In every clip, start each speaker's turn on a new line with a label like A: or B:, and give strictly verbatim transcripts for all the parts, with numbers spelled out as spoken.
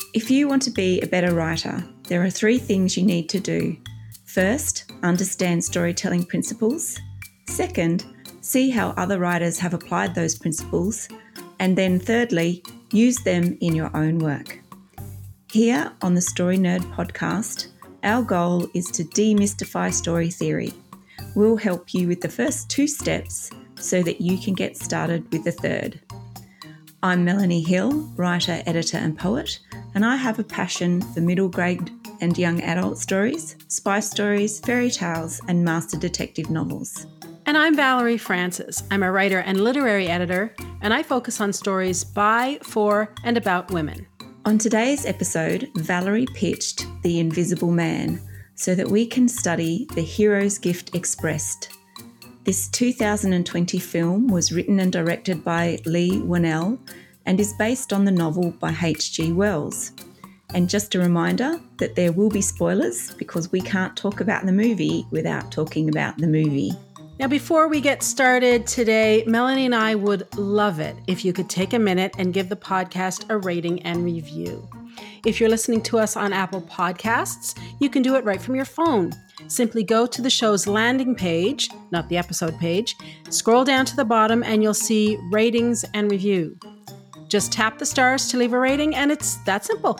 A: If you want to be a better writer, there are three things you need to do. First, understand storytelling principles. Second, see how other writers have applied those principles. And then thirdly, use them in your own work. Here on the Story Nerd podcast, our goal is to demystify story theory. We'll help you with the first two steps so that you can get started with the third. I'm Melanie Hill, writer, editor and poet, and I have a passion for middle grade and young adult stories, spy stories, fairy tales and master detective novels.
B: And I'm Valerie Francis. I'm a writer and literary editor, and I focus on stories by, for, and about women.
A: On today's episode, Valerie pitched The Invisible Man so that we can study the hero's gift expressed. This two thousand twenty film was written and directed by Leigh Whannell and is based on the novel by H G Wells. And just a reminder that there will be spoilers because we can't talk about the movie without talking about the movie.
B: Now, before we get started today, Melanie and I would love it if you could take a minute and give the podcast a rating and review. If you're listening to us on Apple Podcasts, you can do it right from your phone. Simply go to the show's landing page, not the episode page, scroll down to the bottom and you'll see ratings and review. Just tap the stars to leave a rating and it's that simple.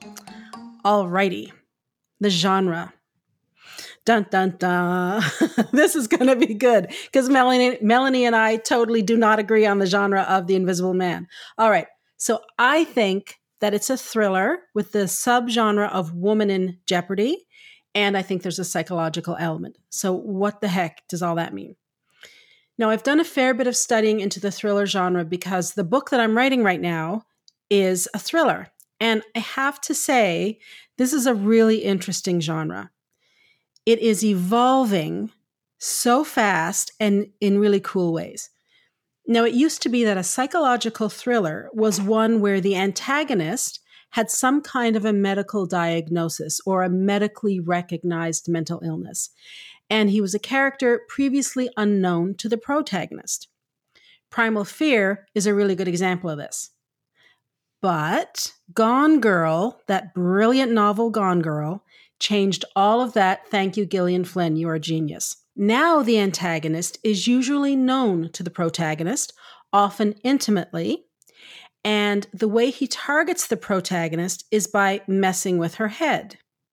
B: Alrighty, the genre. Dun, dun, dun. This is going to be good because Melanie, Melanie and I totally do not agree on the genre of The Invisible Man. All right, so I think that it's a thriller with the subgenre of woman in jeopardy. And I think there's a psychological element. So what the heck does all that mean? Now, I've done a fair bit of studying into the thriller genre because the book that I'm writing right now is a thriller. And I have to say, this is a really interesting genre. It is evolving so fast and in really cool ways. Now, it used to be that a psychological thriller was one where the antagonist had some kind of a medical diagnosis or a medically recognized mental illness, and he was a character previously unknown to the protagonist. Primal Fear is a really good example of this. But Gone Girl, that brilliant novel Gone Girl, changed all of that. Thank you, Gillian Flynn, you're a genius. Now the antagonist is usually known to the protagonist, often intimately, and the way he targets the protagonist is by messing with her head.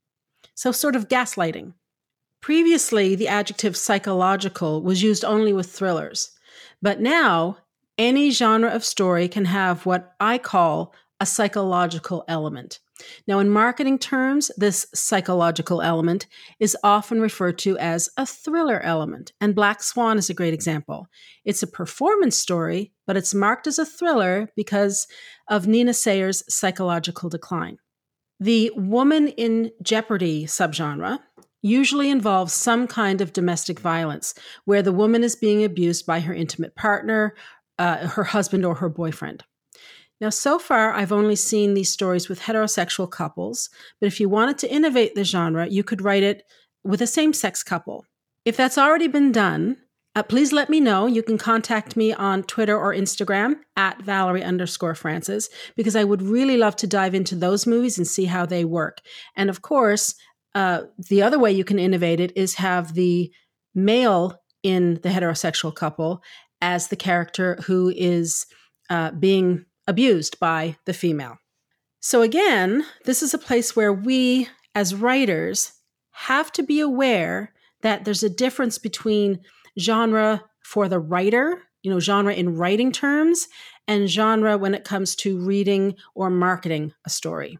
B: So sort of gaslighting. Previously, the adjective psychological was used only with thrillers, but now any genre of story can have what I call a psychological element. Now, in marketing terms, this psychological element is often referred to as a thriller element, and Black Swan is a great example. It's a performance story, but it's marked as a thriller because of Nina Sayers' psychological decline. The woman in jeopardy subgenre usually involves some kind of domestic violence, where the woman is being abused by her intimate partner, uh, her husband, or her boyfriend. Now, so far, I've only seen these stories with heterosexual couples, but if you wanted to innovate the genre, you could write it with a same-sex couple. If that's already been done, uh, please let me know. You can contact me on Twitter or Instagram at Valerie underscore Francis, because I would really love to dive into those movies and see how they work. And of course, uh, the other way you can innovate it is have the male in the heterosexual couple as the character who is uh, being abused by the female. So again, this is a place where we, as writers, have to be aware that there's a difference between genre for the writer, you know, genre in writing terms, and genre when it comes to reading or marketing a story.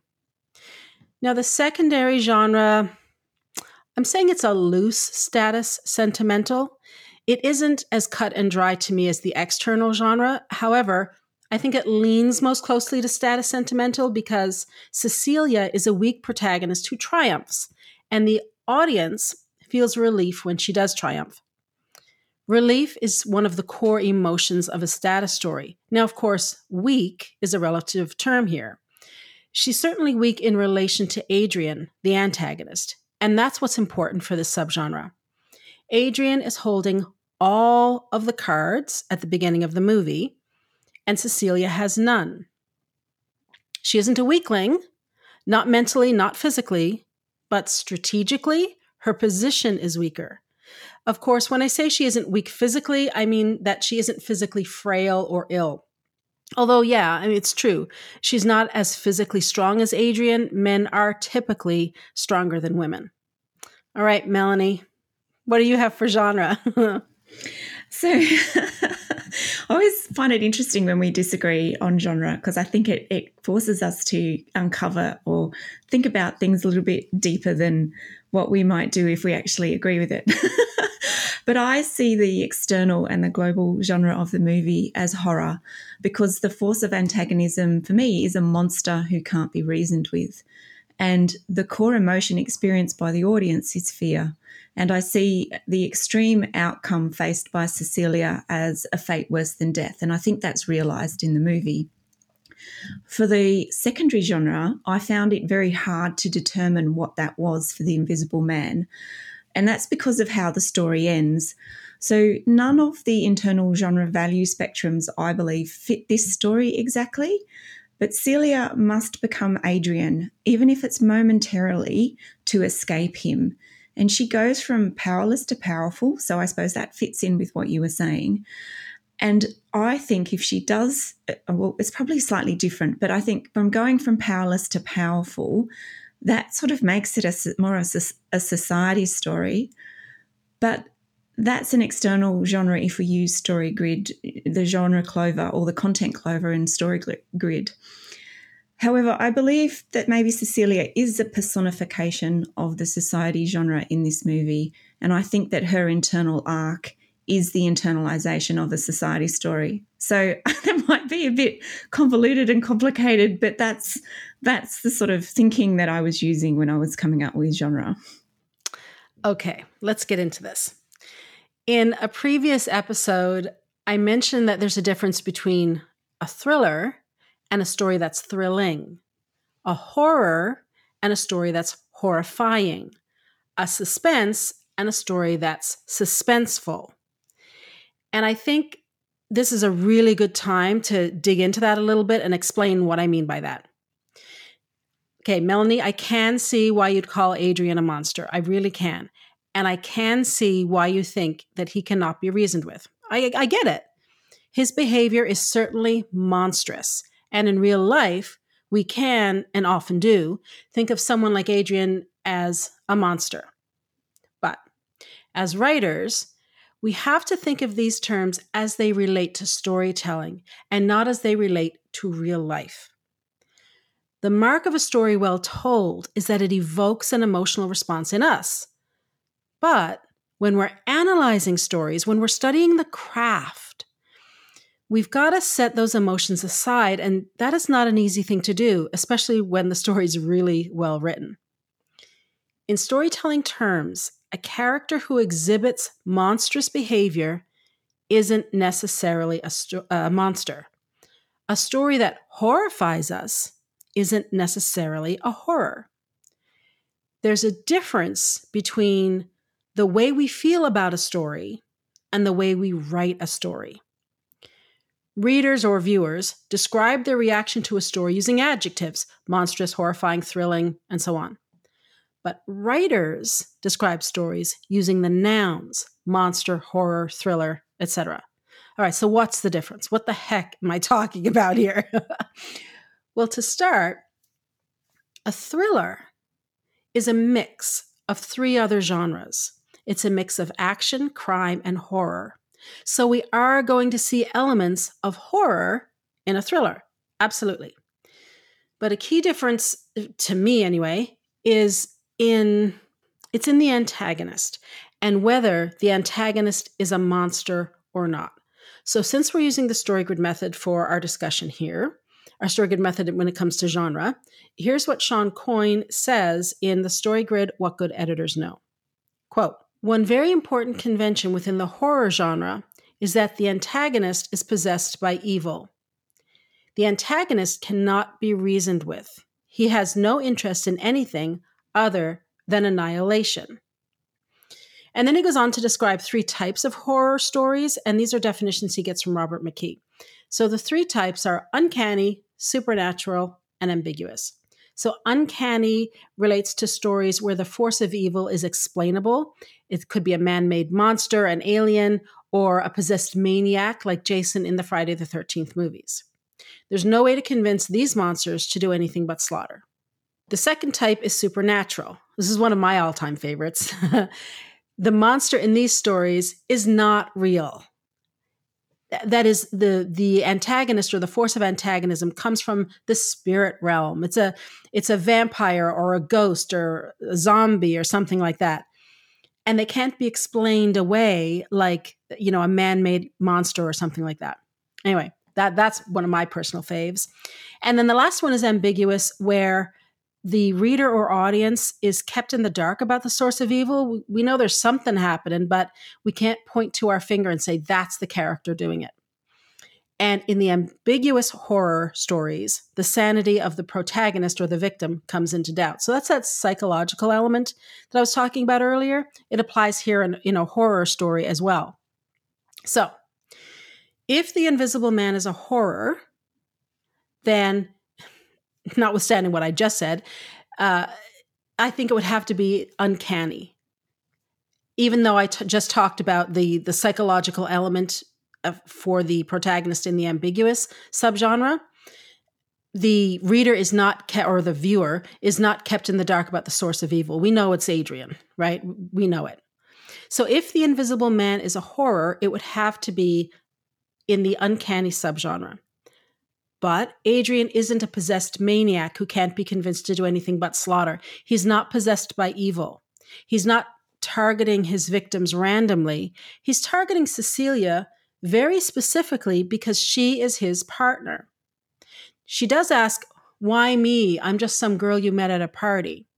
B: Now, the secondary genre, I'm saying it's a loose status sentimental. It isn't as cut and dry to me as the external genre. However, I think it leans most closely to status sentimental because Cecilia is a weak protagonist who triumphs, and the audience feels relief when she does triumph. Relief is one of the core emotions of a status story. Now, of course, weak is a relative term here. She's certainly weak in relation to Adrian, the antagonist, and that's what's important for this subgenre. Adrian is holding all of the cards at the beginning of the movie, and Cecilia has none. She isn't a weakling, Not mentally, not physically, but strategically, her position is weaker. Of course, when I say she isn't weak physically, I mean that she isn't physically frail or ill. Although, yeah, I mean, it's true. She's not as physically strong as Adrian. Men are typically stronger than women. All right, Melanie, what do you have for genre?
A: So I always find it interesting when we disagree on genre, because I think it, it forces us to uncover or think about things a little bit deeper than what we might do if we actually agree with it. But I see the external and the global genre of the movie as horror, because the force of antagonism for me is a monster who can't be reasoned with. And the core emotion experienced by the audience is fear. And I see the extreme outcome faced by Cecilia as a fate worse than death. And I think that's realised in the movie. For the secondary genre, I found it very hard to determine what that was for the Invisible Man. And that's because of how the story ends. So none of the internal genre value spectrums, I believe, fit this story exactly. But Celia must become Adrian, even if it's momentarily, to escape him. And she goes from powerless to powerful. So I suppose that fits in with what you were saying. And I think if she does, well, it's probably slightly different, but I think from going from powerless to powerful, that sort of makes it a, more of a society story. But that's an external genre if we use StoryGrid, the genre clover or the content clover in StoryGrid. However, I believe that maybe Cecilia is a personification of the society genre in this movie, and I think that her internal arc is the internalization of the society story. So that might be a bit convoluted and complicated, but that's that's the sort of thinking that I was using when I was coming up with genre.
B: Okay, let's get into this. In a previous episode, I mentioned that there's a difference between a thriller and a story that's thrilling, a horror and a story that's horrifying, a suspense and a story that's suspenseful. And I think this is a really good time to dig into that a little bit and explain what I mean by that. Okay, Melanie, I can see why you'd call Adrian a monster. I really can. And I can see why you think that he cannot be reasoned with. I, I get it. His behavior is certainly monstrous. And in real life, we can, and often do, think of someone like Adrian as a monster. But as writers, we have to think of these terms as they relate to storytelling and not as they relate to real life. The mark of a story well told is that it evokes an emotional response in us. But when we're analyzing stories, when we're studying the craft, we've got to set those emotions aside, and that is not an easy thing to do, especially when the story is really well written. In storytelling terms, a character who exhibits monstrous behavior isn't necessarily a, sto- a monster. A story that horrifies us isn't necessarily a horror. There's a difference between the way we feel about a story and the way we write a story. Readers or viewers describe their reaction to a story using adjectives: monstrous, horrifying, thrilling, and so on. But writers describe stories using the nouns: monster, horror, thriller, et cetera. All right, so what's the difference? What the heck am I talking about here? Well, to start, a thriller is a mix of three other genres. It's a mix of action, crime, and horror. So we are going to see elements of horror in a thriller. Absolutely. But a key difference, to me anyway, is in it's in the antagonist and whether the antagonist is a monster or not. So since we're using the StoryGrid method for our discussion here, our StoryGrid method when it comes to genre, here's what Sean Coyne says in the StoryGrid What Good Editors Know. Quote, "One very important convention within the horror genre is that the antagonist is possessed by evil. The antagonist cannot be reasoned with. He has no interest in anything other than annihilation." And then he goes on to describe three types of horror stories, and these are definitions he gets from Robert McKee. So the three types are uncanny, supernatural, and ambiguous. So uncanny relates to stories where the force of evil is explainable. It could be a man-made monster, an alien, or a possessed maniac like Jason in the Friday the thirteenth movies. There's no way to convince these monsters to do anything but slaughter. The second type is supernatural. This is one of my all-time favorites. The monster in these stories is not real. That is, the the antagonist or the force of antagonism comes from the spirit realm. It's a it's a vampire or a ghost or a zombie or something like that. And they can't be explained away like, you know, a man-made monster or something like that. Anyway, that that's one of my personal faves. And then the last one is ambiguous, where the reader or audience is kept in the dark about the source of evil. We know there's something happening, but we can't point to our finger and say that's the character doing it. And in the ambiguous horror stories, the sanity of the protagonist or the victim comes into doubt. So that's that psychological element that I was talking about earlier. It applies here in, in a horror story as well. So if The Invisible Man is a horror, then, notwithstanding what I just said, uh, I think it would have to be uncanny. Even though I t- just talked about the, the psychological element of, for the protagonist in the ambiguous subgenre, the reader is not, ke- or the viewer is not kept in the dark about the source of evil. We know it's Adrian, right? We know it. So if The Invisible Man is a horror, it would have to be in the uncanny subgenre. But Adrian isn't a possessed maniac who can't be convinced to do anything but slaughter. He's not possessed by evil. He's not targeting his victims randomly. He's targeting Cecilia very specifically because she is his partner. She does ask, "Why me? I'm just some girl you met at a party."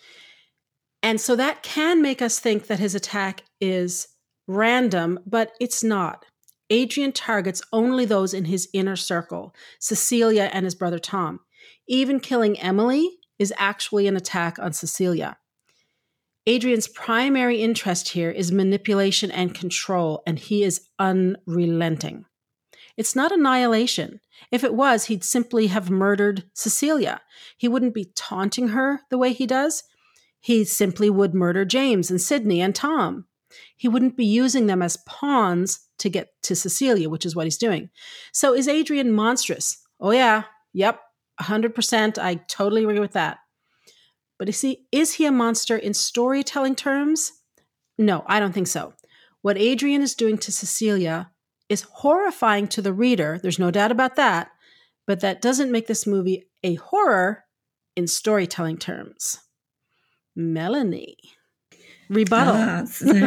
B: And so that can make us think that his attack is random, but it's not. Adrian targets only those in his inner circle, Cecilia and his brother Tom. Even killing Emily is actually an attack on Cecilia. Adrian's primary interest here is manipulation and control, and he is unrelenting. It's not annihilation. If it was, he'd simply have murdered Cecilia. He wouldn't be taunting her the way he does. He simply would murder James and Sydney and Tom. He wouldn't be using them as pawns to get to Cecilia, which is what he's doing. So is Adrian monstrous? Oh yeah, yep, one hundred percent. I totally agree with that. But is he, is he a monster in storytelling terms? No, I don't think so. What Adrian is doing to Cecilia is horrifying to the reader. There's no doubt about that. But that doesn't make this movie a horror in storytelling terms. Melanie. Rebuttal.
A: Ah, so,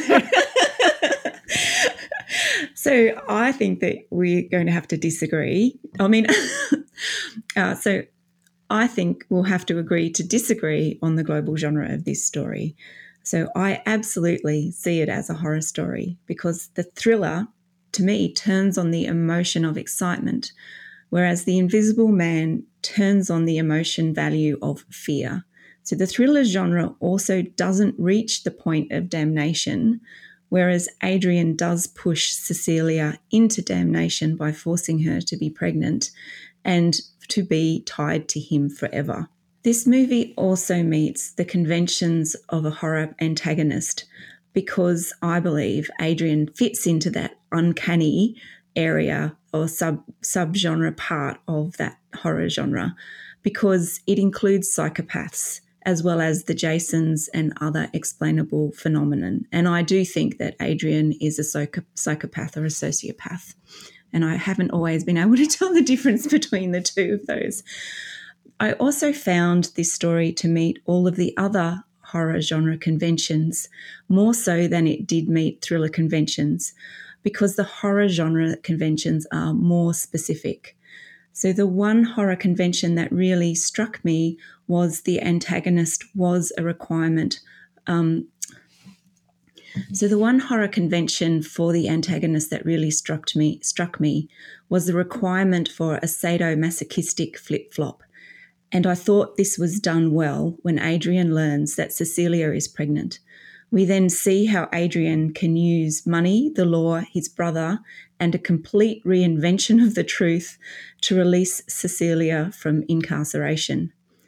A: so I think that we're going to have to disagree. I mean, uh, so I think we'll have to agree to disagree on the global genre of this story. So I absolutely see it as a horror story because the thriller, to me, turns on the emotion of excitement, whereas The Invisible Man turns on the emotion value of fear. So the thriller genre also doesn't reach the point of damnation, whereas Adrian does push Cecilia into damnation by forcing her to be pregnant and to be tied to him forever. This movie also meets the conventions of a horror antagonist because I believe Adrian fits into that uncanny area or sub subgenre part of that horror genre because it includes psychopaths as well as the Jasons and other explainable phenomenon. And I do think that Adrian is a psych- psychopath or a sociopath. And I haven't always been able to tell the difference between the two of those. I also found this story to meet all of the other horror genre conventions more so than it did meet thriller conventions because the horror genre conventions are more specific. So the one horror convention that really struck me was the antagonist was a requirement. Um, so the one horror convention for the antagonist that really struck me, struck me was the requirement for a sadomasochistic flip-flop. And I thought this was done well when Adrian learns that Cecilia is pregnant. We then see how Adrian can use money, the law, his brother, and a complete reinvention of the truth to release Cecilia from incarceration.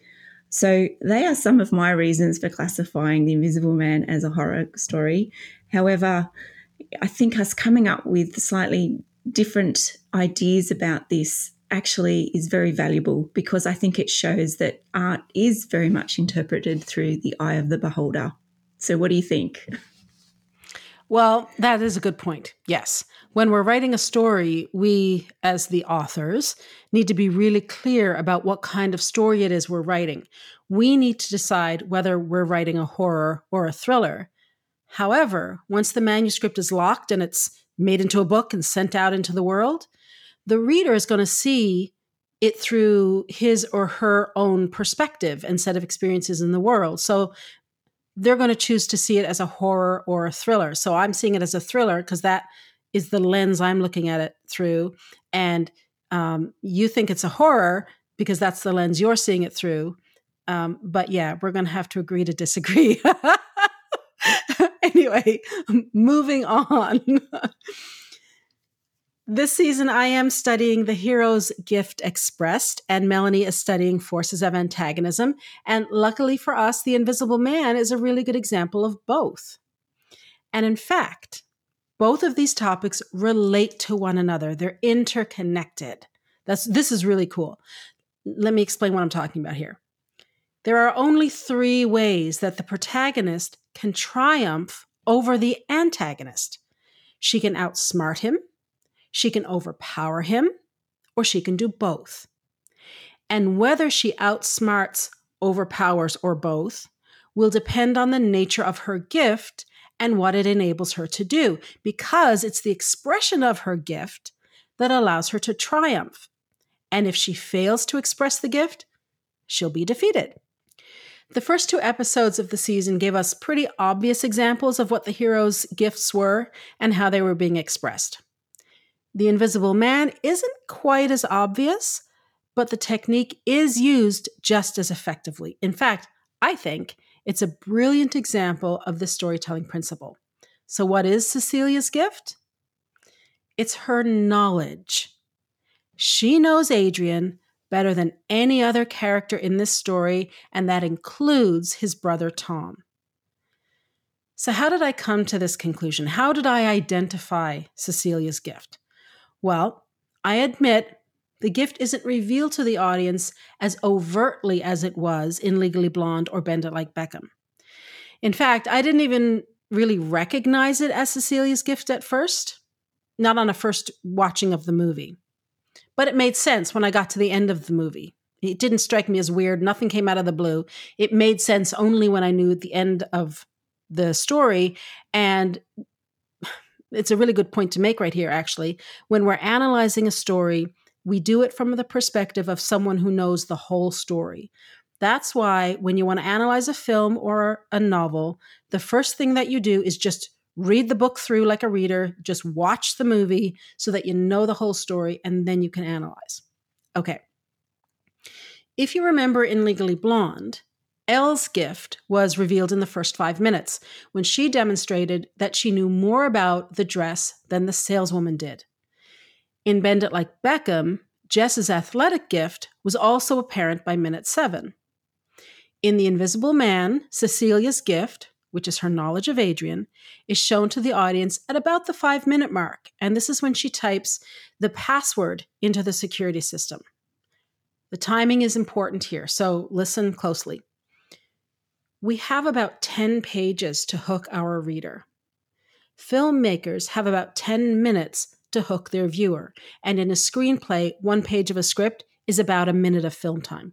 A: So they are some of my reasons for classifying The Invisible Man as a horror story. However, I think us coming up with slightly different ideas about this actually is very valuable, because I think it shows that art is very much interpreted through the eye of the beholder. So what do you think?
B: Well, that is a good point. Yes. When we're writing a story, we, as the authors, need to be really clear about what kind of story it is we're writing. We need to decide whether we're writing a horror or a thriller. However, once the manuscript is locked and it's made into a book and sent out into the world, the reader is going to see it through his or her own perspective and set of experiences in the world. So they're going to choose to see it as a horror or a thriller. So I'm seeing it as a thriller because that is the lens I'm looking at it through. And um, you think it's a horror because that's the lens you're seeing it through. Um, but yeah, we're going to have to agree to disagree. Anyway, moving on. This season, I am studying the hero's gift expressed, and Melanie is studying forces of antagonism. And luckily for us, The Invisible Man is a really good example of both. And in fact, both of these topics relate to one another. They're interconnected. That's, this is really cool. Let me explain what I'm talking about here. There are only three ways that the protagonist can triumph over the antagonist. She can outsmart him, she can overpower him, or she can do both. And whether she outsmarts, overpowers, or both will depend on the nature of her gift and what it enables her to do, because it's the expression of her gift that allows her to triumph. And if she fails to express the gift, she'll be defeated. The first two episodes of the season gave us pretty obvious examples of what the hero's gifts were and how they were being expressed. The Invisible Man isn't quite as obvious, but the technique is used just as effectively. In fact, I think it's a brilliant example of the storytelling principle. So what is Cecilia's gift? It's her knowledge. She knows Adrian better than any other character in this story, and that includes his brother Tom. So how did I come to this conclusion? How did I identify Cecilia's gift? Well, I admit the gift isn't revealed to the audience as overtly as it was in Legally Blonde or Bend It Like Beckham. In fact, I didn't even really recognize it as Cecilia's gift at first, not on a first watching of the movie. But it made sense when I got to the end of the movie. It didn't strike me as weird. Nothing came out of the blue. It made sense only when I knew the end of the story. And it's a really good point to make right here, actually. When we're analyzing a story, we do it from the perspective of someone who knows the whole story. That's why when you want to analyze a film or a novel, the first thing that you do is just read the book through like a reader, just watch the movie so that you know the whole story, and then you can analyze. Okay. If you remember in Legally Blonde, Elle's gift was revealed in the first five minutes when she demonstrated that she knew more about the dress than the saleswoman did. In Bend It Like Beckham, Jess's athletic gift was also apparent by minute seven. In The Invisible Man, Cecilia's gift, which is her knowledge of Adrian, is shown to the audience at about the five-minute mark, and this is when she types the password into the security system. The timing is important here, so listen closely. We have about ten pages to hook our reader. Filmmakers have about ten minutes to hook their viewer, and in a screenplay, one page of a script is about a minute of film time.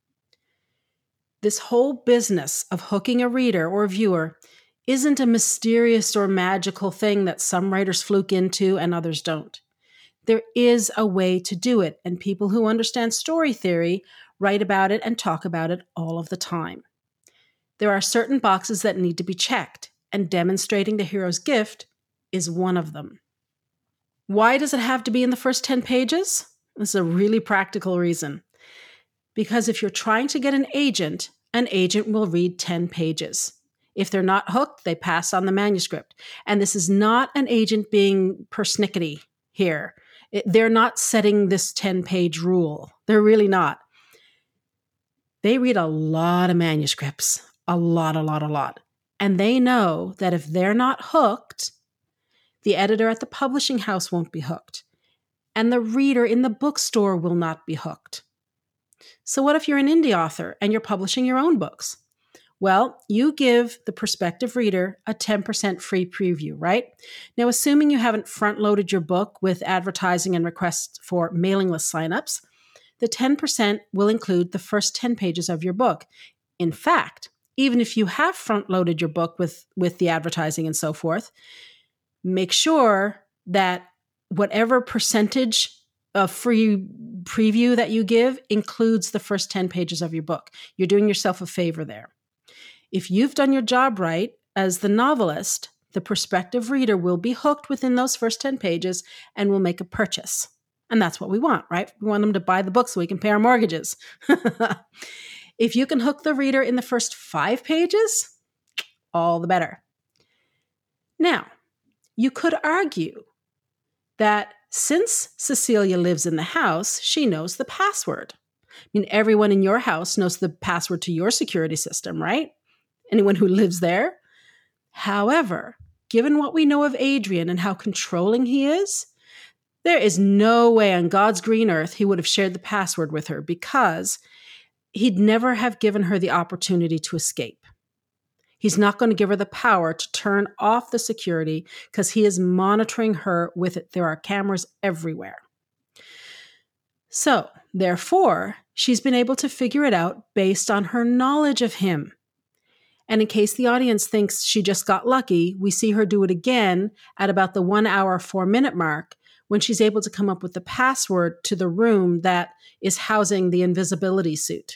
B: This whole business of hooking a reader or viewer isn't a mysterious or magical thing that some writers fluke into and others don't. There is a way to do it, and people who understand story theory write about it and talk about it all of the time. There are certain boxes that need to be checked, and demonstrating the hero's gift is one of them. Why does it have to be in the first ten pages? This is a really practical reason. Because if you're trying to get an agent, an agent will read ten pages. If they're not hooked, they pass on the manuscript. And this is not an agent being persnickety here. It, they're not setting this ten-page rule. They're really not. They read a lot of manuscripts, a lot, a lot, a lot. And they know that if they're not hooked, the editor at the publishing house won't be hooked. And the reader in the bookstore will not be hooked. So what if you're an indie author and you're publishing your own books? Well, you give the prospective reader a ten percent free preview, right? Now, assuming you haven't front-loaded your book with advertising and requests for mailing list signups, the ten percent will include the first ten pages of your book. In fact, even if you have front-loaded your book with, with the advertising and so forth, make sure that whatever percentage of free preview that you give includes the first ten pages of your book. You're doing yourself a favor there. If you've done your job right as the novelist, the prospective reader will be hooked within those first ten pages and will make a purchase. And that's what we want, right? We want them to buy the book so we can pay our mortgages. If you can hook the reader in the first five pages, all the better. Now, you could argue that since Cecilia lives in the house, she knows the password. I mean, everyone in your house knows the password to your security system, right? Anyone who lives there. However, given what we know of Adrian and how controlling he is, there is no way on God's green earth he would have shared the password with her, because he'd never have given her the opportunity to escape. He's not going to give her the power to turn off the security because he is monitoring her with it. There are cameras everywhere. So, therefore, she's been able to figure it out based on her knowledge of him. And in case the audience thinks she just got lucky, we see her do it again at about the one hour, four minute mark when she's able to come up with the password to the room that is housing the invisibility suit.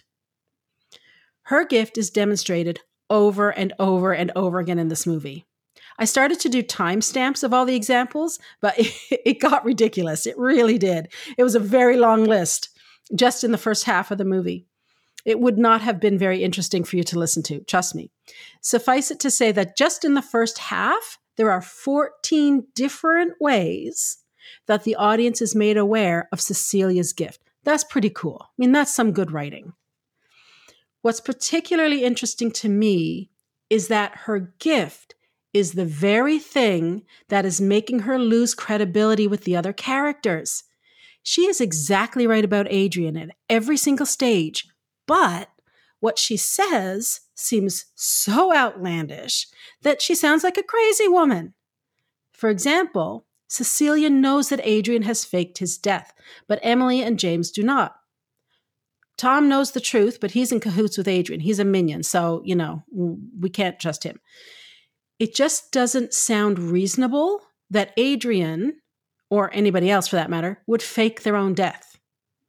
B: Her gift is demonstrated over and over and over again in this movie. I started to do timestamps of all the examples, but it, it got ridiculous. It really did. It was a very long list just in the first half of the movie. It would not have been very interesting for you to listen to, trust me. Suffice it to say that just in the first half, there are fourteen different ways that the audience is made aware of Cecilia's gift. That's pretty cool. I mean, that's some good writing. What's particularly interesting to me is that her gift is the very thing that is making her lose credibility with the other characters. She is exactly right about Adrian at every single stage, but what she says seems so outlandish that she sounds like a crazy woman. For example, Cecilia knows that Adrian has faked his death, but Emily and James do not. Tom knows the truth, but he's in cahoots with Adrian. He's a minion, so, you know, we can't trust him. It just doesn't sound reasonable that Adrian, or anybody else for that matter, would fake their own death.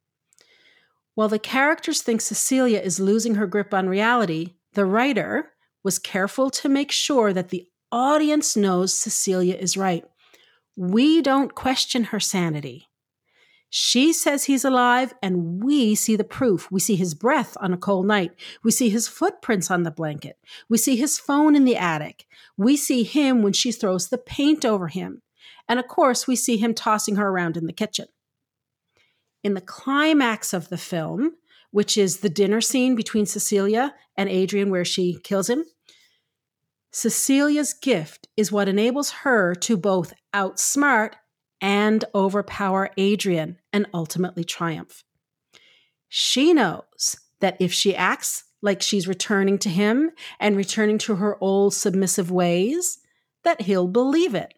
B: While the characters think Cecilia is losing her grip on reality, the writer was careful to make sure that the audience knows Cecilia is right. We don't question her sanity. She says he's alive, and we see the proof. We see his breath on a cold night. We see his footprints on the blanket. We see his phone in the attic. We see him when she throws the paint over him. And of course, we see him tossing her around in the kitchen. In the climax of the film, which is the dinner scene between Cecilia and Adrian where she kills him, Cecilia's gift is what enables her to both outsmart and overpower Adrian and ultimately triumph. She knows that if she acts like she's returning to him and returning to her old submissive ways, that he'll believe it.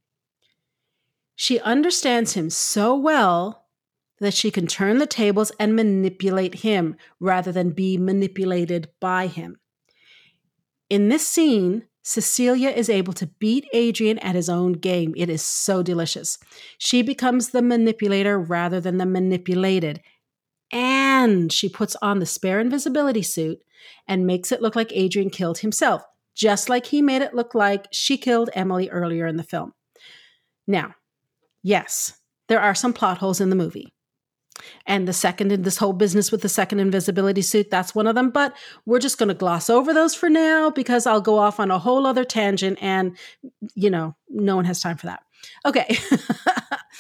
B: She understands him so well that she can turn the tables and manipulate him rather than be manipulated by him. In this scene, Cecilia is able to beat Adrian at his own game. It is so delicious. She becomes the manipulator rather than the manipulated. And she puts on the spare invisibility suit and makes it look like Adrian killed himself, just like he made it look like she killed Emily earlier in the film. Now, yes, there are some plot holes in the movie. And the second in this whole business with the second invisibility suit, that's one of them. But we're just going to gloss over those for now because I'll go off on a whole other tangent and, you know, no one has time for that. Okay.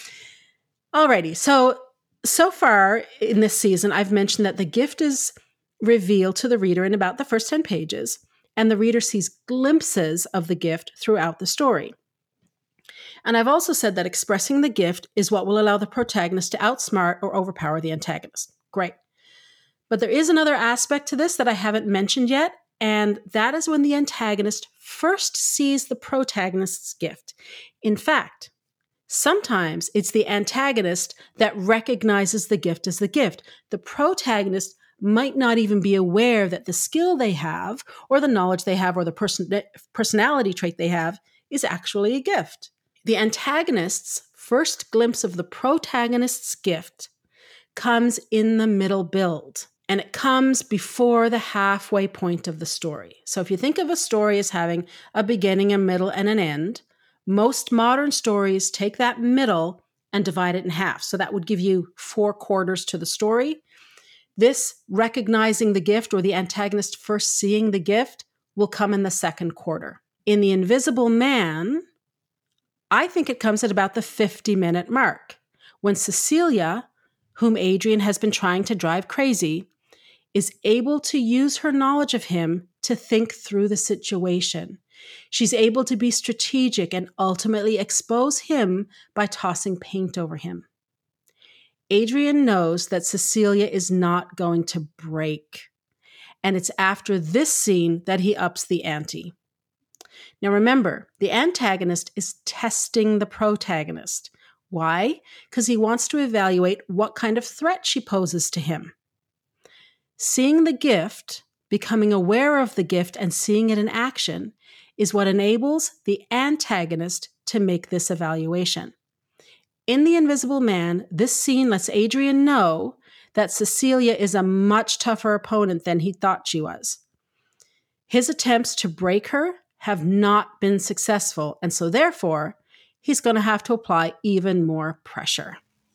B: Alrighty. So, so far in this season, I've mentioned that the gift is revealed to the reader in about the first ten pages, and the reader sees glimpses of the gift throughout the story. And I've also said that expressing the gift is what will allow the protagonist to outsmart or overpower the antagonist. Great. But there is another aspect to this that I haven't mentioned yet, and that is when the antagonist first sees the protagonist's gift. In fact, sometimes it's the antagonist that recognizes the gift as the gift. The protagonist might not even be aware that the skill they have, or the knowledge they have, or the person, personality trait they have is actually a gift. The antagonist's first glimpse of the protagonist's gift comes in the middle build, and it comes before the halfway point of the story. So if you think of a story as having a beginning, a middle, and an end, most modern stories take that middle and divide it in half. So that would give you four quarters to the story. This recognizing the gift, or the antagonist first seeing the gift, will come in the second quarter. In The Invisible Man, I think it comes at about the fifty-minute mark, when Cecilia, whom Adrian has been trying to drive crazy, is able to use her knowledge of him to think through the situation. She's able to be strategic and ultimately expose him by tossing paint over him. Adrian knows that Cecilia is not going to break, and it's after this scene that he ups the ante. Now remember, the antagonist is testing the protagonist. Why? Because he wants to evaluate what kind of threat she poses to him. Seeing the gift, becoming aware of the gift, and seeing it in action is what enables the antagonist to make this evaluation. In The Invisible Man, this scene lets Adrian know that Cecilia is a much tougher opponent than he thought she was. His attempts to break her have not been successful, and so therefore, he's going to have to apply even more pressure.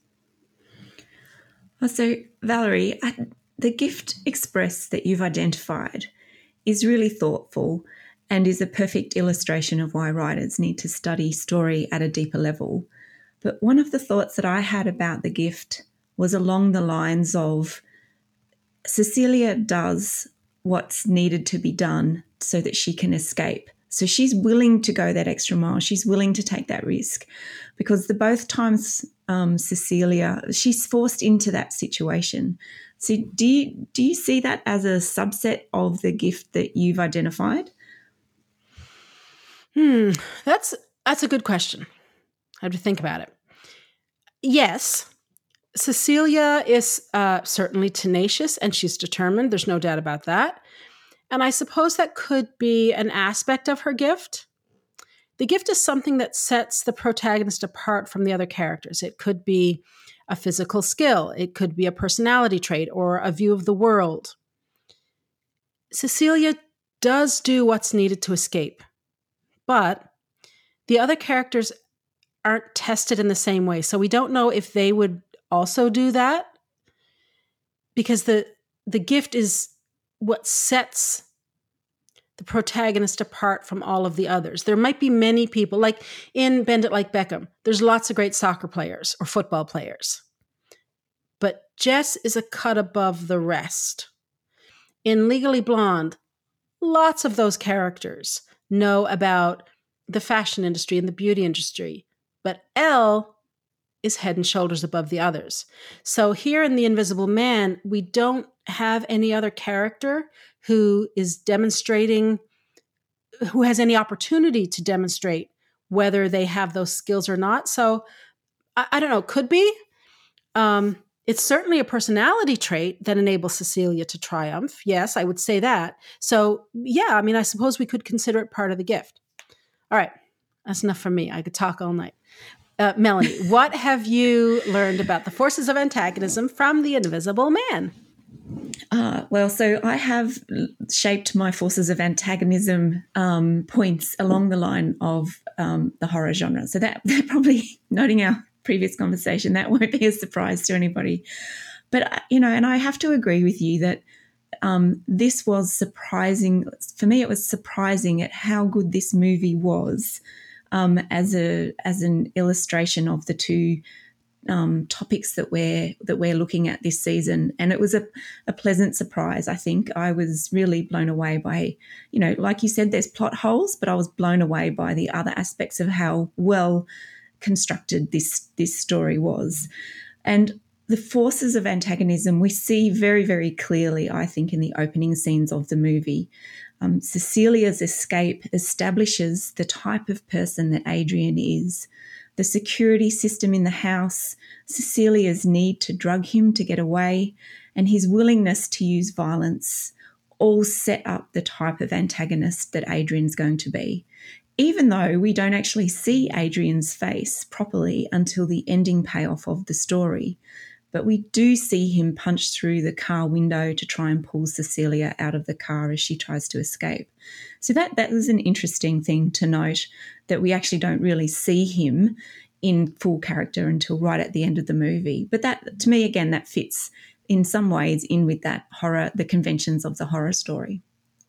A: So, Valerie, the gift express that you've identified is really thoughtful and is a perfect illustration of why writers need to study story at a deeper level. But one of the thoughts that I had about the gift was along the lines of Cecilia does what's needed to be done so that she can escape. So she's willing to go that extra mile. She's willing to take that risk, because the both times um, Cecilia, she's forced into that situation. So do you, do you see that as a subset of the gift that you've identified?
B: Hmm, that's that's a good question. I have to think about it. Yes, Cecilia is uh, certainly tenacious, and she's determined. There's no doubt about that. And I suppose that could be an aspect of her gift. The gift is something that sets the protagonist apart from the other characters. It could be a physical skill. It could be a personality trait or a view of the world. Cecilia does do what's needed to escape, but the other characters aren't tested in the same way. So we don't know if they would also do that, because the, the gift is what sets the protagonist apart from all of the others. There might be many people, like in Bend It Like Beckham, there's lots of great soccer players or football players. But Jess is a cut above the rest. In Legally Blonde, lots of those characters know about the fashion industry and the beauty industry, but Elle is head and shoulders above the others. So here in The Invisible Man, we don't have any other character who is demonstrating, who has any opportunity to demonstrate whether they have those skills or not. So I, I don't know, could be. Um, it's certainly a personality trait that enables Cecilia to triumph. Yes, I would say that. So yeah, I mean, I suppose we could consider it part of the gift. All right, that's enough for me. I could talk all night. Uh, Melanie, what have you learned about the forces of antagonism from The Invisible Man?
A: Uh, well, so I have shaped my forces of antagonism um, points along the line of um, the horror genre. So that, that probably, noting our previous conversation, that won't be a surprise to anybody. But, you know, and I have to agree with you that um, this was surprising. For me, it was surprising at how good this movie was um, as a as an illustration of the two um, topics that we're that we're looking at this season, and it was a, a pleasant surprise. I think I was really blown away by, you know, like you said, there's plot holes, but I was blown away by the other aspects of how well constructed this this story was. And the forces of antagonism we see very, very clearly, I think, in the opening scenes of the movie. Um, Cecilia's escape establishes the type of person that Adrian is. The security system in the house, Cecilia's need to drug him to get away, and his willingness to use violence all set up the type of antagonist that Adrian's going to be, even though we don't actually see Adrian's face properly until the ending payoff of the story. But we do see him punch through the car window to try and pull Cecilia out of the car as she tries to escape. So that, that was an interesting thing to note, that we actually don't really see him in full character until right at the end of the movie. But that, to me, again, that fits in some ways in with that horror, the conventions of the horror story.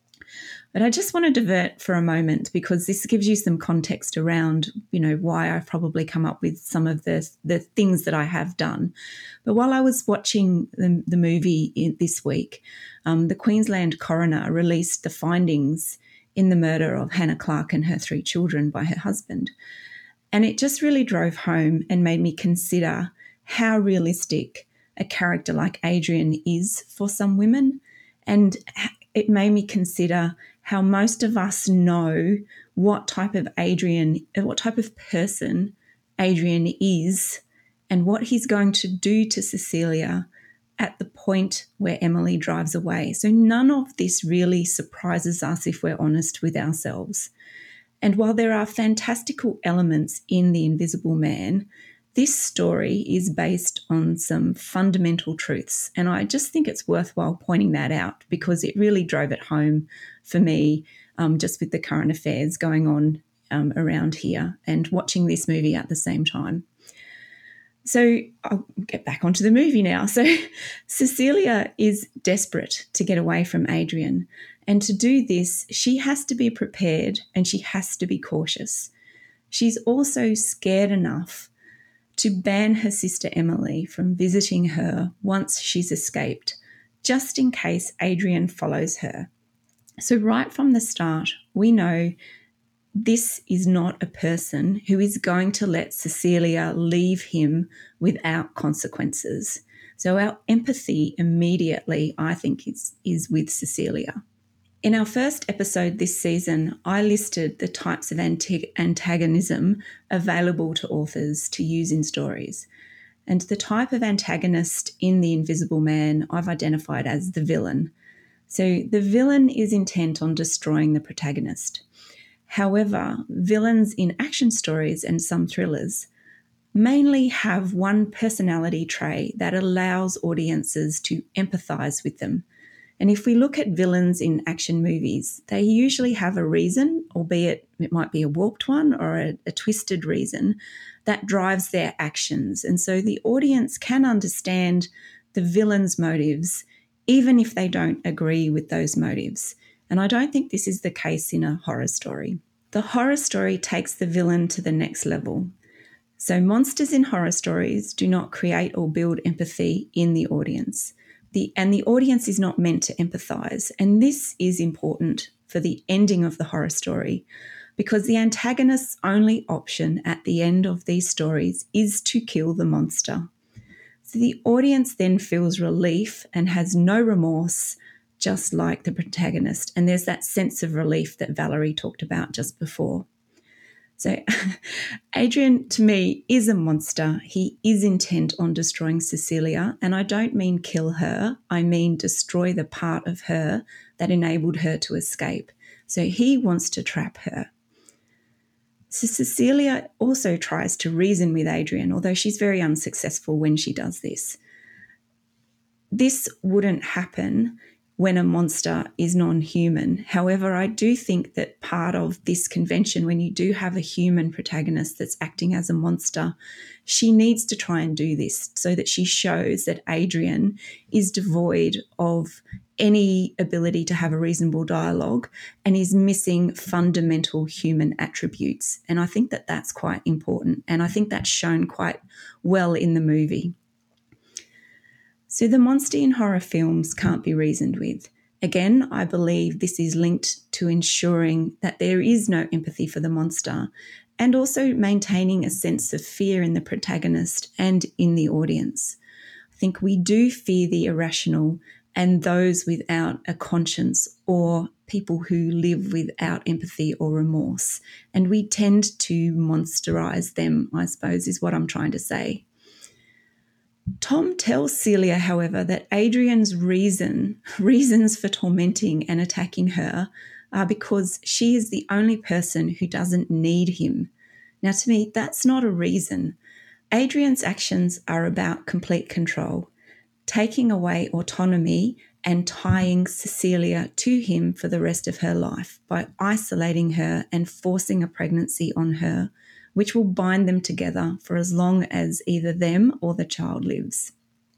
A: But I just want to divert for a moment, because this gives you some context around, you know, why I've probably come up with some of the, the things that I have done. But while I was watching the, the movie in, this week, um, the Queensland coroner released the findings in the murder of Hannah Clarke and her three children by her husband. And it just really drove home and made me consider how realistic a character like Adrian is for some women. And it made me consider how most of us know what type of Adrian, what type of person Adrian is, and what he's going to do to Cecilia at the point where Emily drives away. So none of this really surprises us if we're honest with ourselves. And while there are fantastical elements in The Invisible Man, this story is based on some fundamental truths, and I just think it's worthwhile pointing that out, because it really drove it home for me, um, just with the current affairs going on um, around here and watching this movie at the same time. So I'll get back onto the movie now. So Cecilia is desperate to get away from Adrian, and to do this, she has to be prepared and she has to be cautious. She's also scared enough to ban her sister Emily from visiting her once she's escaped, just in case Adrian follows her. So right from the start, we know this is not a person who is going to let Cecilia leave him without consequences. So our empathy immediately, I think, is, is with Cecilia. In our first episode this season, I listed the types of anti- antagonism available to authors to use in stories. And the type of antagonist in The Invisible Man I've identified as the villain. So the villain is intent on destroying the protagonist. However, villains in action stories and some thrillers mainly have one personality trait that allows audiences to empathise with them. And if we look at villains in action movies, they usually have a reason, albeit it might be a warped one or a, a twisted reason, that drives their actions. And so the audience can understand the villain's motives, even if they don't agree with those motives. And I don't think this is the case in a horror story. The horror story takes the villain to the next level. So monsters in horror stories do not create or build empathy in the audience. The, and the audience is not meant to empathise. And this is important for the ending of the horror story, because the antagonist's only option at the end of these stories is to kill the monster. So the audience then feels relief and has no remorse, just like the protagonist. And there's that sense of relief that Valerie talked about just before. So Adrian, to me, is a monster. He is intent on destroying Cecilia, and I don't mean kill her. I mean destroy the part of her that enabled her to escape. So he wants to trap her. So Cecilia also tries to reason with Adrian, although she's very unsuccessful when she does this. This wouldn't happen when a monster is non-human. However, I do think that part of this convention, when you do have a human protagonist that's acting as a monster, she needs to try and do this so that she shows that Adrian is devoid of any ability to have a reasonable dialogue and is missing fundamental human attributes. And I think that that's quite important. And I think that's shown quite well in the movie. So the monster in horror films can't be reasoned with. Again, I believe this is linked to ensuring that there is no empathy for the monster and also maintaining a sense of fear in the protagonist and in the audience. I think we do fear the irrational and those without a conscience or people who live without empathy or remorse. And we tend to monsterize them, I suppose, is what I'm trying to say. Tom tells Celia, however, that Adrian's reason, reasons for tormenting and attacking her are because she is the only person who doesn't need him. Now, to me, that's not a reason. Adrian's actions are about complete control, taking away autonomy and tying Cecilia to him for the rest of her life by isolating her and forcing a pregnancy on her, which will bind them together for as long as either them or the child lives.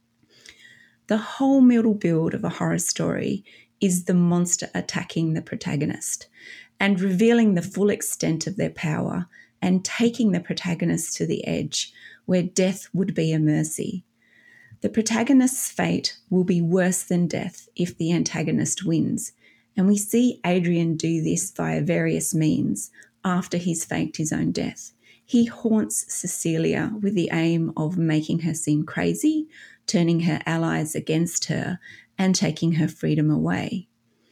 A: The whole middle build of a horror story is the monster attacking the protagonist and revealing the full extent of their power and taking the protagonist to the edge where death would be a mercy. The protagonist's fate will be worse than death if the antagonist wins, and we see Adrian do this via various means after he's faked his own death. He haunts Cecilia with the aim of making her seem crazy, turning her allies against her, and taking her freedom away.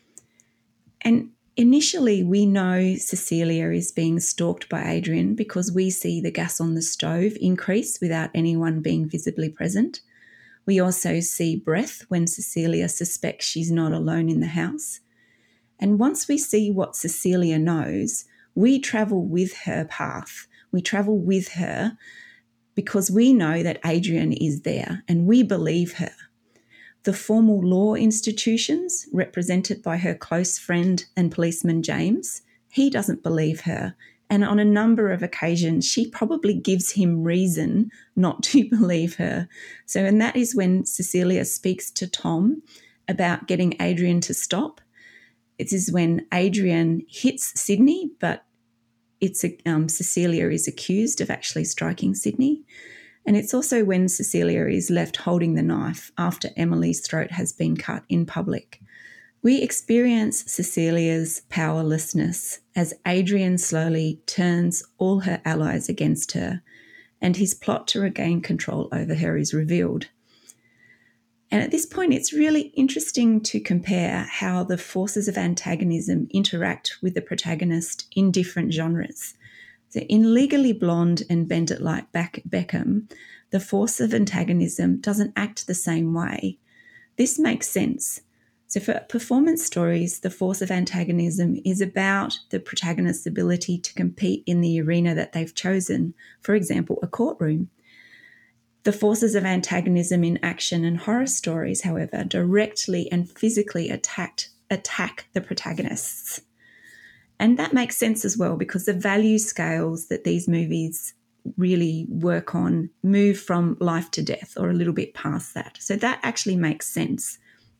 A: And initially, we know Cecilia is being stalked by Adrian because we see the gas on the stove increase without anyone being visibly present. We also see breath when Cecilia suspects she's not alone in the house. And once we see what Cecilia knows, we travel with her path. We travel with her because we know that Adrian is there and we believe her. The formal law institutions, represented by her close friend and policeman James, he doesn't believe her. And on a number of occasions, she probably gives him reason not to believe her. So, and that is when Cecilia speaks to Tom about getting Adrian to stop. It is when Adrian hits Sydney, but it's a, um, Cecilia is accused of actually striking Sydney. And it's also when Cecilia is left holding the knife after Emily's throat has been cut in public. We experience Cecilia's powerlessness as Adrian slowly turns all her allies against her, and his plot to regain control over her is revealed. And at this point, it's really interesting to compare how the forces of antagonism interact with the protagonist in different genres. So in Legally Blonde and Bend It Like Beckham, the force of antagonism doesn't act the same way. This makes sense. So for performance stories, the force of antagonism is about the protagonist's ability to compete in the arena that they've chosen, for example, a courtroom. The forces of antagonism in action and horror stories, however, directly and physically attacked, attack the protagonists. And that makes sense as well because the value scales that these movies really work on move from life to death or a little bit past that. So that actually makes sense.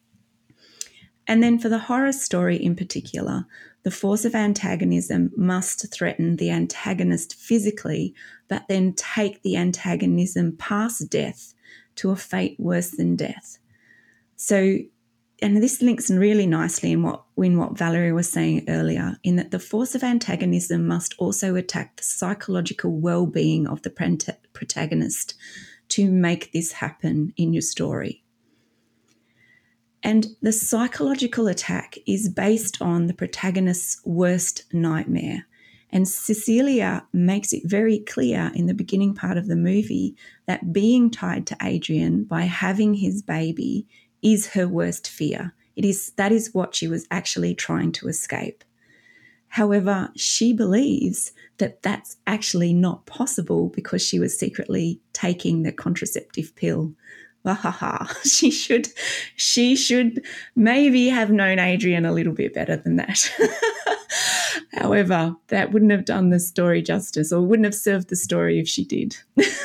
A: And then for the horror story in particular, the force of antagonism must threaten the antagonist physically, but then take the antagonism past death to a fate worse than death. So, and this links really nicely in what, in what Valerie was saying earlier, in that the force of antagonism must also attack the psychological well-being of the protagonist to make this happen in your story. And the psychological attack is based on the protagonist's worst nightmare. And Cecilia makes it very clear in the beginning part of the movie that being tied to Adrian by having his baby is her worst fear. It is, that is what she was actually trying to escape. However, she believes that that's actually not possible because she was secretly taking the contraceptive pill. Well, haha, she should, she should maybe have known Adrian a little bit better than that. However, that wouldn't have done the story justice, or wouldn't have served the story if she did.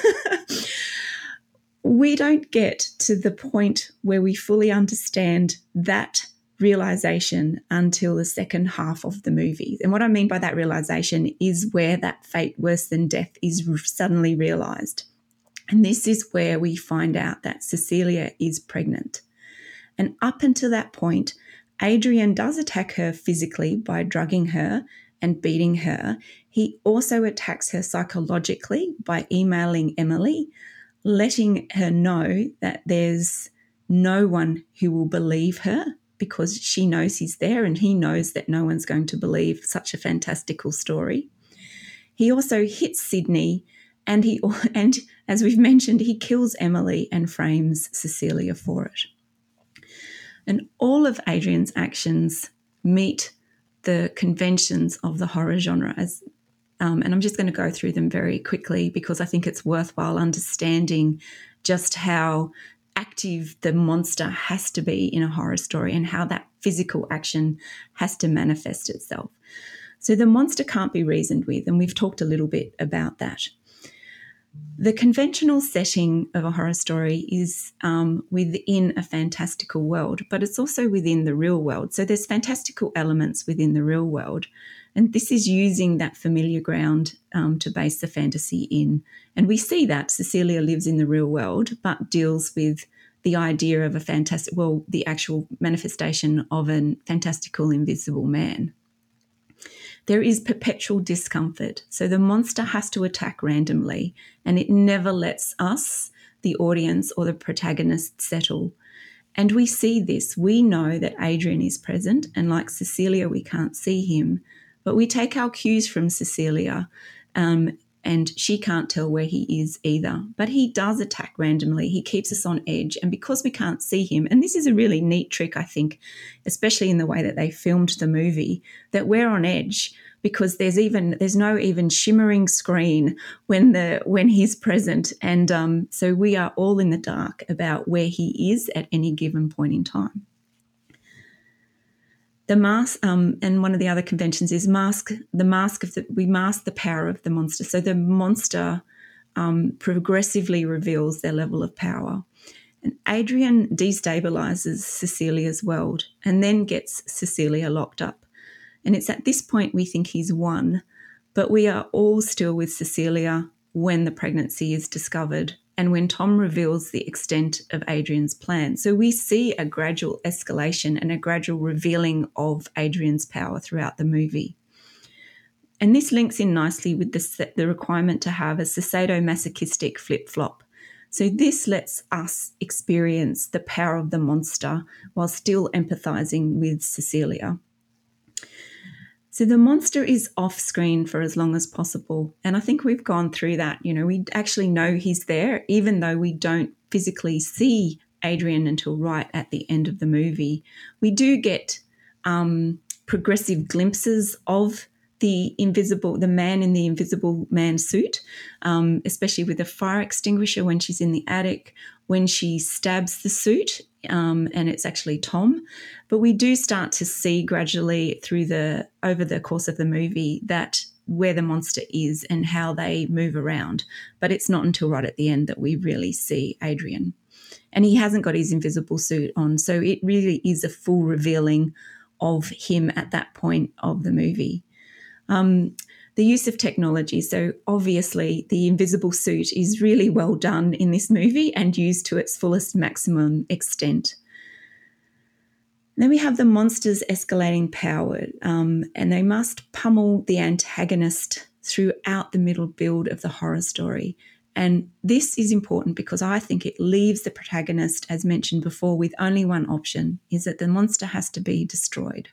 A: We don't get to the point where we fully understand that realization until the second half of the movie. And what I mean by that realization is where that fate worse than death is suddenly realized. And this is where we find out that Cecilia is pregnant. And up until that point, Adrian does attack her physically by drugging her and beating her. He also attacks her psychologically by emailing Emily, letting her know that there's no one who will believe her because she knows he's there, and he knows that no one's going to believe such a fantastical story. He also hits Sydney, and he and as we've mentioned, he kills Emily and frames Cecilia for it. And all of Adrian's actions meet the conventions of the horror genre, as Um, and I'm just going to go through them very quickly because I think it's worthwhile understanding just how active the monster has to be in a horror story and how that physical action has to manifest itself. So the monster can't be reasoned with, and we've talked a little bit about that. The conventional setting of a horror story is um, within a fantastical world, but it's also within the real world. So there's fantastical elements within the real world. And this is using that familiar ground um, to base the fantasy in. And we see that Cecilia lives in the real world, but deals with the idea of a fantastic, well, the actual manifestation of a fantastical invisible man. There is perpetual discomfort. So the monster has to attack randomly, and it never lets us, the audience or the protagonist, settle. And we see this. We know that Adrian is present, and like Cecilia, we can't see him. But we take our cues from Cecilia, um, and she can't tell where he is either. But he does attack randomly. He keeps us on edge. And because we can't see him, and this is a really neat trick, I think, especially in the way that they filmed the movie, that we're on edge because there's even there's no even shimmering screen when the when he's present. And um, so we are all in the dark about where he is at any given point in time. The mask, um, and one of the other conventions is mask. The mask of the we mask the power of the monster. So the monster um, progressively reveals their level of power. And Adrian destabilizes Cecilia's world and then gets Cecilia locked up. And it's at this point we think he's won, but we are all still with Cecilia when the pregnancy is discovered and when Tom reveals the extent of Adrian's plan. So we see a gradual escalation and a gradual revealing of Adrian's power throughout the movie. And this links in nicely with the, the requirement to have a sadomasochistic flip-flop. So this lets us experience the power of the monster while still empathizing with Cecilia. So the monster is off screen for as long as possible. And I think we've gone through that. You know, we actually know he's there, even though we don't physically see Adrian until right at the end of the movie. We do get um, progressive glimpses of the invisible, the man in the invisible man suit, um, especially with the fire extinguisher when she's in the attic, when she stabs the suit, um, and it's actually Tom. But we do start to see gradually through the, over the course of the movie that where the monster is and how they move around. But it's not until right at the end that we really see Adrian. And he hasn't got his invisible suit on, so it really is a full revealing of him at that point of the movie. Um, the use of technology. So obviously the invisible suit is really well done in this movie and used to its fullest maximum extent. Then we have the monsters escalating power, um, and they must pummel the antagonist throughout the middle build of the horror story. And this is important because I think it leaves the protagonist, as mentioned before, with only one option, is that the monster has to be destroyed.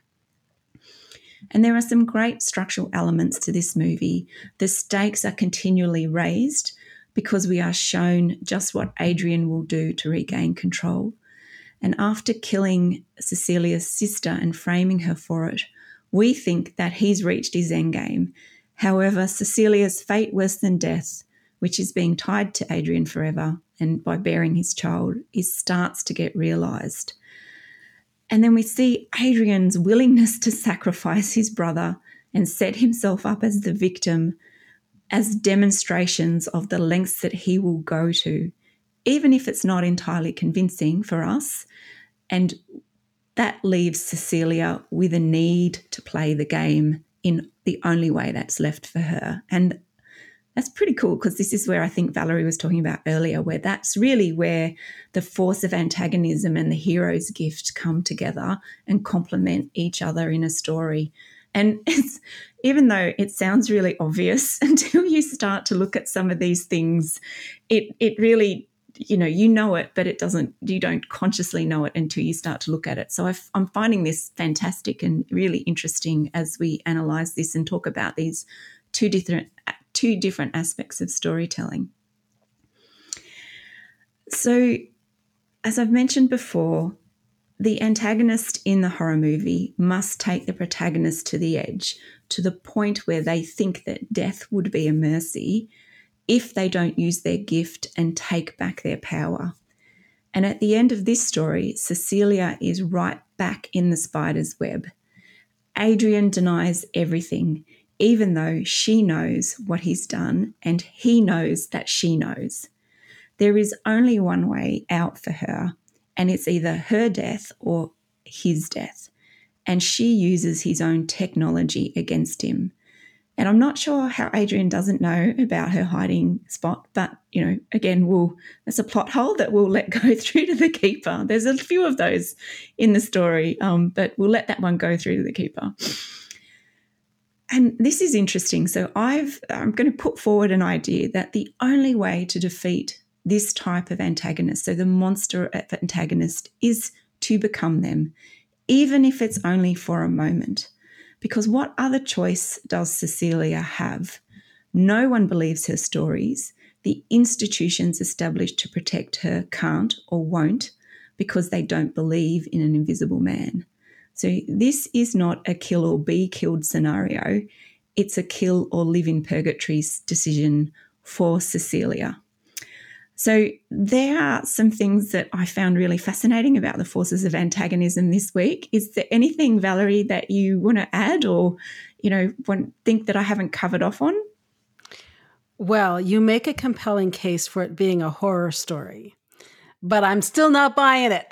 A: And there are some great structural elements to this movie. The stakes are continually raised because we are shown just what Adrian will do to regain control. And after killing Cecilia's sister and framing her for it, we think that he's reached his endgame. However, Cecilia's fate worse than death, which is being tied to Adrian forever, and by bearing his child is starts to get realised. And then we see Adrian's willingness to sacrifice his brother and set himself up as the victim as demonstrations of the lengths that he will go to, even if it's not entirely convincing for us. And that leaves Cecilia with a need to play the game in the only way that's left for her. And that's pretty cool, because this is where I think Valerie was talking about earlier, where that's really where the force of antagonism and the hero's gift come together and complement each other in a story. And it's, even though it sounds really obvious, until you start to look at some of these things, it it really, you know, you know it, but it doesn't, you don't consciously know it until you start to look at it. So I've, I'm finding this fantastic and really interesting as we analyse this and talk about these two different two different aspects of storytelling. So, as I've mentioned before, the antagonist in the horror movie must take the protagonist to the edge, to the point where they think that death would be a mercy if they don't use their gift and take back their power. And at the end of this story, Cecilia is right back in the spider's web. Adrian denies everything, even though she knows what he's done and he knows that she knows. There is only one way out for her, and it's either her death or his death. And she uses his own technology against him. And I'm not sure how Adrian doesn't know about her hiding spot, but, you know, again, we'll, that's a plot hole that we'll let go through to the keeper. There's a few of those in the story, um, but we'll let that one go through to the keeper. And this is interesting. So I've, I'm going to put forward an idea that the only way to defeat this type of antagonist, so the monster antagonist, is to become them, even if it's only for a moment. Because what other choice does Cecilia have? No one believes her stories. The institutions established to protect her can't or won't, because they don't believe in an invisible man. So this is not a kill or be killed scenario. It's a kill or live in purgatory decision for Cecilia. So there are some things that I found really fascinating about the forces of antagonism this week. Is there anything, Valerie, that you want to add, or, you know, want, think that I haven't covered off on?
B: Well, you make a compelling case for it being a horror story, but I'm still not buying it.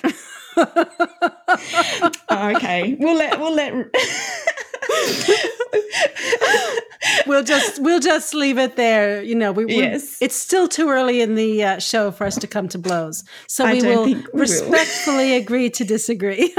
A: Oh, okay, we'll let we'll let
B: we'll just we'll just leave it there. You know, we
A: yes.
B: It's still too early in the uh, show for us to come to blows, so I we will we respectfully will. agree to disagree.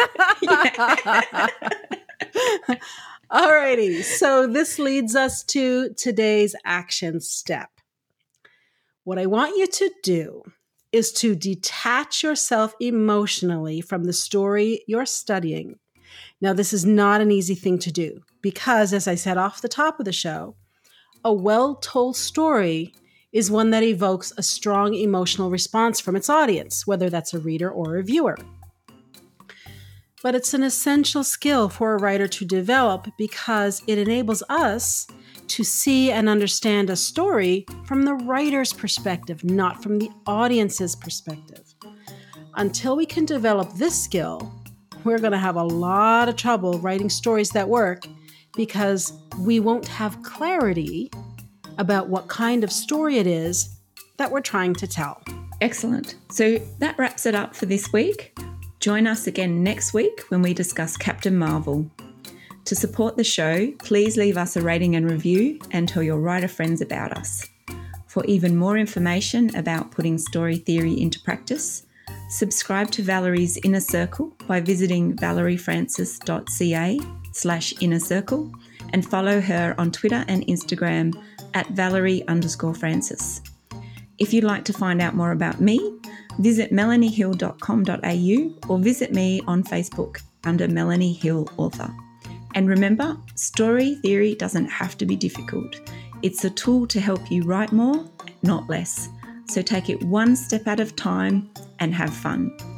B: Alrighty, so this leads us to today's action step. What I want you to do is to detach yourself emotionally from the story you're studying. Now, this is not an easy thing to do because, as I said off the top of the show, a well-told story is one that evokes a strong emotional response from its audience, whether that's a reader or a viewer. But it's an essential skill for a writer to develop because it enables us to see and understand a story from the writer's perspective, not from the audience's perspective. Until we can develop this skill, we're going to have a lot of trouble writing stories that work because we won't have clarity about what kind of story it is that we're trying to tell.
A: Excellent. So that wraps it up for this week. Join us again next week when we discuss Captain Marvel. To support the show, please leave us a rating and review and tell your writer friends about us. For even more information about putting story theory into practice, subscribe to Valerie's Inner Circle by visiting valeriefrancis.ca slash inner circle and follow her on Twitter and Instagram at Valerie underscore Francis. If you'd like to find out more about me, visit melanie hill dot com dot a u or visit me on Facebook under Melanie Hill Author. And remember, story theory doesn't have to be difficult. It's a tool to help you write more, not less. So take it one step at a time and have fun.